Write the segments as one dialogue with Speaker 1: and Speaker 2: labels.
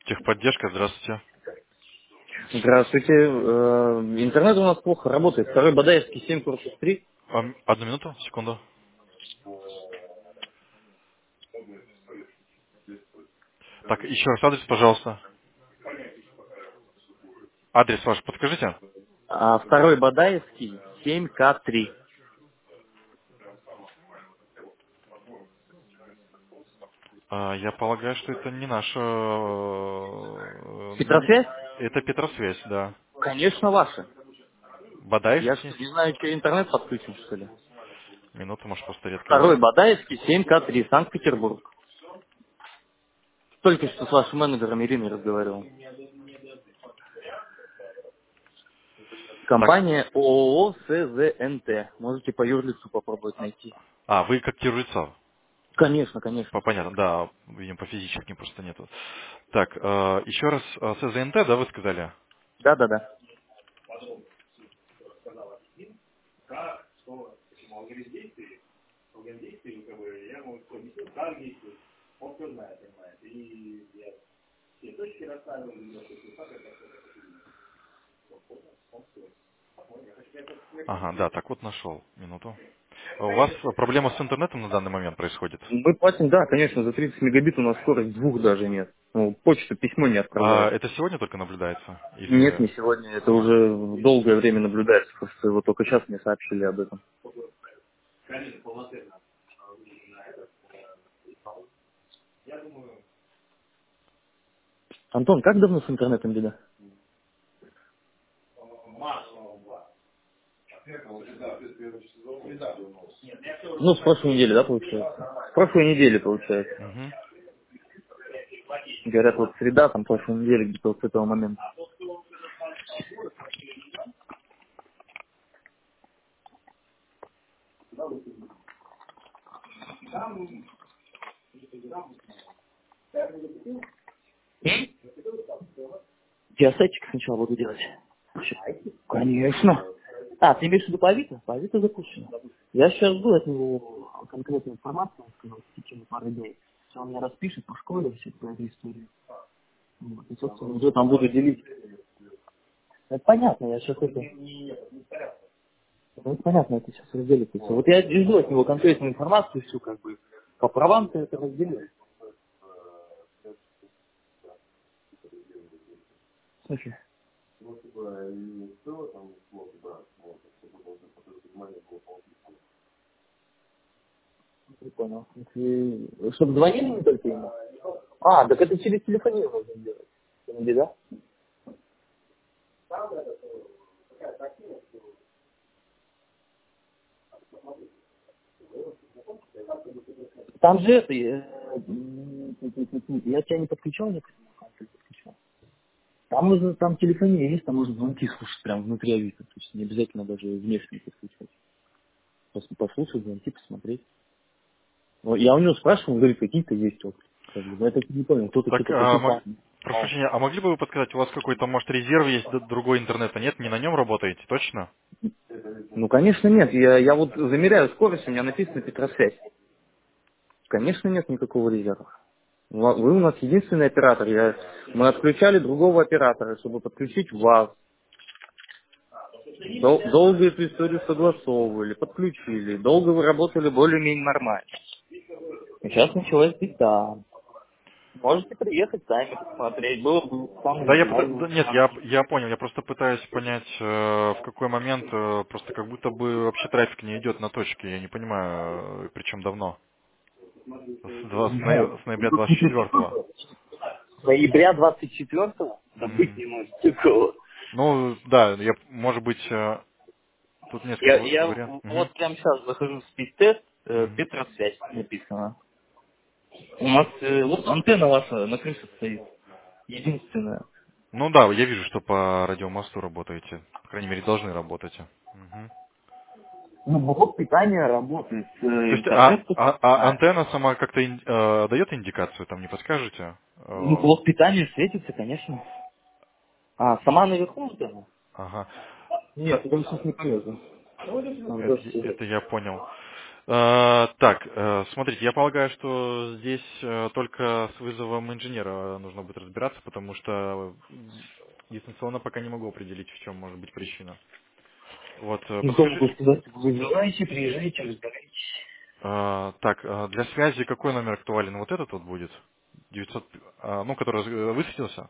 Speaker 1: Техподдержка, здравствуйте.
Speaker 2: Здравствуйте. Интернет у нас плохо работает. Второй Бадаевский 7, корпус 3.
Speaker 1: Одну минуту, секунду. Так, еще раз адрес, пожалуйста. Адрес ваш подскажите.
Speaker 2: А второй Бадаевский 7К3.
Speaker 1: Я полагаю, что это не наша...
Speaker 2: Петросвязь?
Speaker 1: Это Петросвязь, да.
Speaker 2: Конечно, ваша. Я
Speaker 1: Бадаевский?
Speaker 2: что, не знаю, что интернет подключен, что ли?
Speaker 1: Минуту, может, просто редкая
Speaker 2: Второй
Speaker 1: линия.
Speaker 2: Бадаевский 7К3, Санкт-Петербург. Только что с вашим менеджером Ириной разговаривал.
Speaker 1: Так,
Speaker 2: Компания ООО СЗНТ. Можете по юрлицу попробовать найти.
Speaker 1: вы как юрлицо.
Speaker 2: Конечно, конечно.
Speaker 1: Понятно, да, видимо, по физическим просто нету. Так, еще раз, СЗНТ, да, вы сказали?
Speaker 2: Да-да-да.
Speaker 1: Ага, да, так вот нашел. Минуту. У вас проблема с интернетом на данный момент происходит?
Speaker 2: Мы платим, да, конечно, за 30 мегабит у нас скорость двух даже нет. Ну, почту, письмо не отправляет.
Speaker 1: Это сегодня только наблюдается?
Speaker 2: Нет, не
Speaker 1: Или...
Speaker 2: сегодня. Это уже долгое время наблюдается. Просто вот только сейчас мне сообщили об этом. Антон, как давно с интернетом беда? Ну, с прошлой недели, да, получается? С прошлой недели, получается.
Speaker 1: Мгм.
Speaker 2: Говорят, вот среда, там, прошлой недели, где-то вот с этого момента. Я сайтик сначала буду делать. Конечно. А, ты имеешь в виду по Авито? По Авито запущено. Я сейчас жду от него конкретную информацию, он сказал, в течение пары дней. Все он мне распишет по школе, все по этой истории. Вот, и, собственно, уже там буду делить. Это понятно, я сейчас это... Ну, это понятно, это сейчас разделится. Вот я жду от него конкретную информацию, всю как бы. По правам-то это разделю. Слушай. Не понял. Чтобы звонили не только ему? А, так это через телефонию можно сделать. Не беда? Там же это, я тебя не подключал, не подключал. Там можно, там телефония есть, там можно звонки слушать прям внутри авито. То есть не обязательно даже внешне подключать. Просто послушать, звонки, посмотреть. Ну, я у него спрашивал, он говорит, какие-то есть опции. Как бы, но я так и не понял, кто-то
Speaker 1: Так,
Speaker 2: что-то какие-то...
Speaker 1: прошу прощения, а могли бы вы подсказать, у вас какой-то, может, резерв есть, другой интернета нет? Не на нем работаете, точно?
Speaker 2: Ну, конечно, нет. Я вот замеряю скорость, у меня написано Петросвязь. Конечно, нет никакого резерва. Вы у нас единственный оператор. Мы отключали другого оператора, чтобы подключить вас. Долго эту историю согласовывали, подключили. Долго вы работали более-менее нормально. И сейчас началась беда. Можете приехать сами посмотреть. Было бы самое
Speaker 1: Да,
Speaker 2: идеальное.
Speaker 1: да, нет, я понял, я просто пытаюсь понять, в какой момент, просто как будто бы вообще трафик не идет на точке, я не понимаю, причем давно. С ноября 24-го.
Speaker 2: Ноября 24-го? Да быть не может такого.
Speaker 1: Ну, да, может быть, тут несколько
Speaker 2: Я
Speaker 1: вариантов.
Speaker 2: вот прямо сейчас захожу в спид-тест,
Speaker 1: Мгм.
Speaker 2: Петросвязь написано. У нас вот антенна ваша на крыше стоит. Единственная.
Speaker 1: Ну да, я вижу, что по радиомосту работаете. По крайней мере, должны работать. Мгм.
Speaker 2: Ну, блок питания работает,
Speaker 1: То есть,
Speaker 2: интернет подключается.
Speaker 1: антенна сама как-то дает индикацию, там не подскажете?
Speaker 2: Ну, блок питания светится, конечно. А, сама наверху антенна?
Speaker 1: Ага.
Speaker 2: Нет, это сейчас не полезно. Надо
Speaker 1: Это,
Speaker 2: дождь сидеть.
Speaker 1: это я понял. Так, смотрите, я полагаю, что здесь только с вызовом инженера нужно будет разбираться, потому что дистанционно пока не могу определить, в чем может быть причина. Вот,
Speaker 2: Ну, что могу сказать? Вызывайте, приезжайте, разбирайтесь.
Speaker 1: так, для связи какой номер актуален? Вот этот вот будет? 900, ну, который высветился?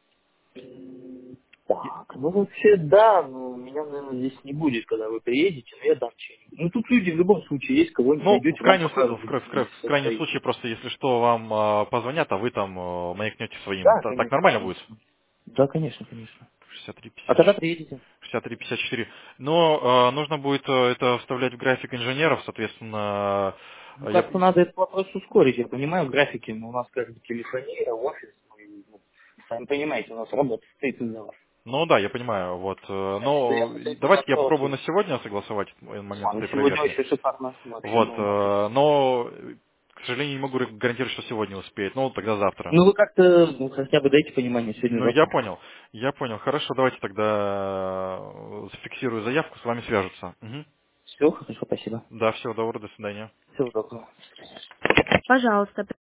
Speaker 2: Так, ну вообще да, но меня, наверное, здесь не будет, когда вы приедете, но я дам что-нибудь. Ну тут люди в любом случае есть, кого-нибудь
Speaker 1: Ну,
Speaker 2: найдете, вам покажут, где
Speaker 1: в
Speaker 2: все
Speaker 1: крайнем
Speaker 2: стоит.
Speaker 1: случае, просто если что, вам позвонят, а вы там маякнете своим.
Speaker 2: Да,
Speaker 1: Так
Speaker 2: конечно,
Speaker 1: нормально будет?
Speaker 2: конечно. Да, конечно, конечно.
Speaker 1: 63,
Speaker 2: А когда приедете?
Speaker 1: 63, 54. Но нужно будет это вставлять в график инженеров, соответственно,
Speaker 2: Ну
Speaker 1: я...
Speaker 2: как-то надо этот вопрос ускорить, я понимаю, в графике, но у нас как бы телефония, офис, ну, и, ну, сами понимаете, у нас работа стоит из-за вас.
Speaker 1: Ну да, я понимаю, вот.
Speaker 2: Так что я
Speaker 1: Но
Speaker 2: вот эти
Speaker 1: давайте я попробую
Speaker 2: вопросы.
Speaker 1: на сегодня согласовать момент
Speaker 2: А, ну
Speaker 1: этой
Speaker 2: сегодня
Speaker 1: проверки.
Speaker 2: вообще шикарно, вообще
Speaker 1: Вот,
Speaker 2: бомба.
Speaker 1: но, к сожалению, не могу гарантировать, что сегодня успеет. Ну, тогда завтра.
Speaker 2: Ну вы как-то, ну хотя бы дайте понимание
Speaker 1: Ну,
Speaker 2: сегодня-завтра.
Speaker 1: я понял. Хорошо, давайте тогда зафиксирую заявку, с вами свяжутся. Мгм.
Speaker 2: Все, хорошо, спасибо.
Speaker 1: Да, всего доброго, до свидания.
Speaker 2: Всего доброго.
Speaker 3: Пожалуйста,